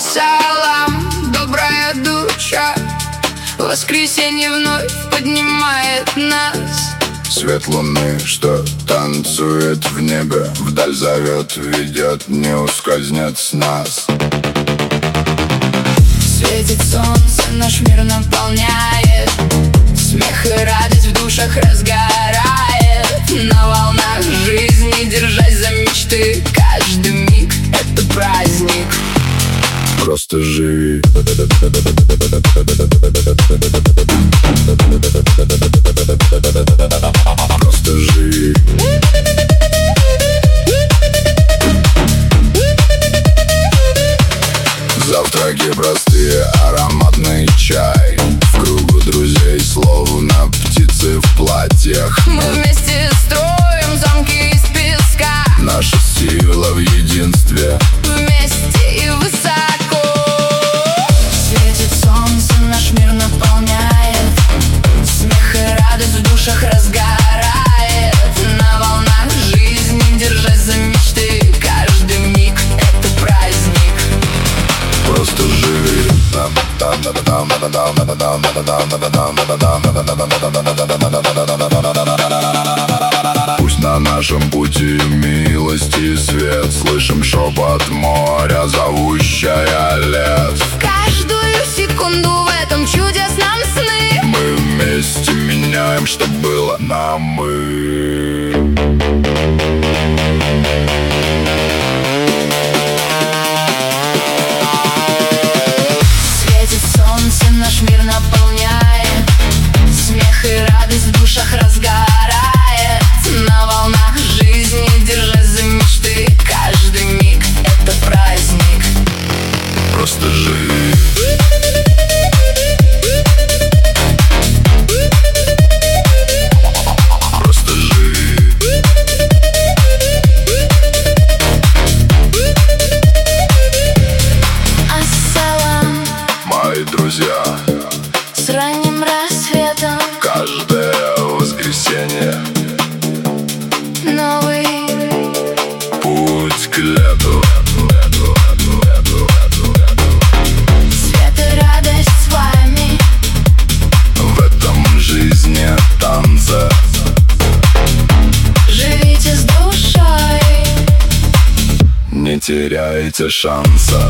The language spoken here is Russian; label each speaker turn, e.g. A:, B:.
A: Ассалам, добрая душа, воскресенье вновь поднимает нас.
B: Свет луны, что танцует в небе, вдаль зовет, ведет, не ускользнет с нас.
A: Светит солнце, наш мир наполняет, смех и радость в душах разгорает. На волнах жизни, держась за мечты, каждый миг — это праздник.
B: Просто живи. Просто живи. Завтраки простые, ароматный чай, в кругу друзей, словно птицы в платьях.
A: Мы вместе строим замки из песка,
B: наша сила в единстве.
A: Вместе и высоко. Светит солнце, наш мир наполняет, смех и радость в душах разгорает. На волнах жизни, держась за мечты, каждый миг — это праздник.
B: Просто живи. Пусть на нашем пути милости и свет, слышим шепот моря, зовущая лес.
A: Каждую секунду в этом чудесном сны
B: Мы вместе меняем, что было нам мы.
A: Светит солнце, наш мир наполняет, смех и радость в душах разгорает. На волнах жизни, держась за мечты, каждый миг — это праздник.
B: Просто живи. Просто живи.
A: Ассалам,
B: Мои друзья,
A: с ранним рассветом
B: каждое воскресенье
A: новый
B: путь к лету.
A: свет и радость с вами.
B: В этом жизни танца.
A: Живите с душой,
B: Не теряйте шанса.